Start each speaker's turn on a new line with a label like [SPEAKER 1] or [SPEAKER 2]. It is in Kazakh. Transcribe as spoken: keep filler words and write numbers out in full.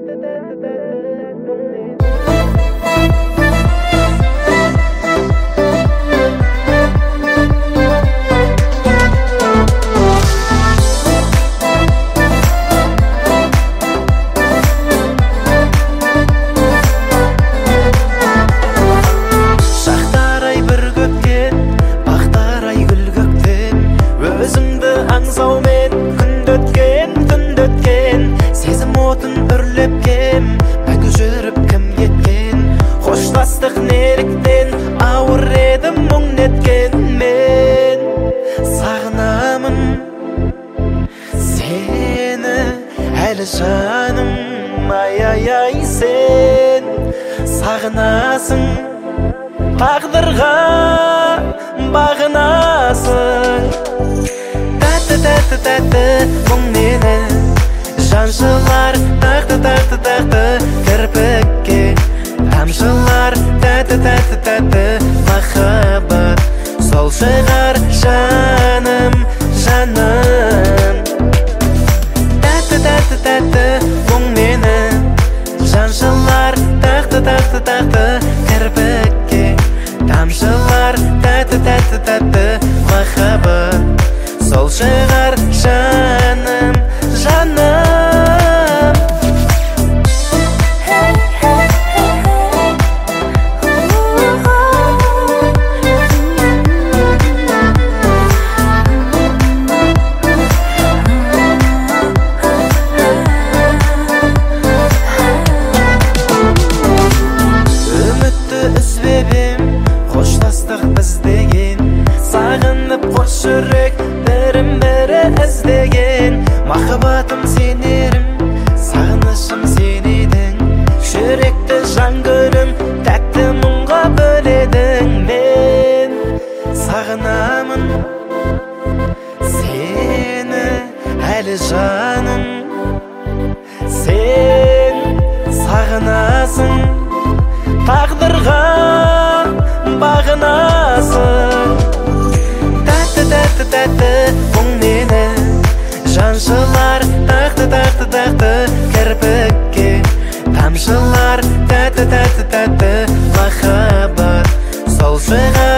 [SPEAKER 1] Жаным, ай-ай-ай, сен сағынасың, тағдырға бағынасың. Тәтті-тәтті-тәтті мұң мені жаншылар, тақты-тақты-тақты кірпікке тамшылар. Тәтті-тәтті-тәтті махаббат сол шығар жаным, жаным. Тәтті мұң мені жаншылар, тақты-тақты-тақты кірпікке тамшылар. Тәтті-тәтті-тәтті махаббат сол шығар жаным, жаным. Жүрек бірін-бірі іздеген, махаббатым сенерім, сағынышым сен едің. Жүректі жан гүлім, тәтті мұңға бөледің. Мен сағынамын сені әлі жаным, сен сағынасың, тағдырға бағынасың. Тәтті-тәтті мұң мені жаншылар, тақты-тақты-тақты кірпікке тамшылар. Тәтті-тәтті-тәтті махаббат сол шығар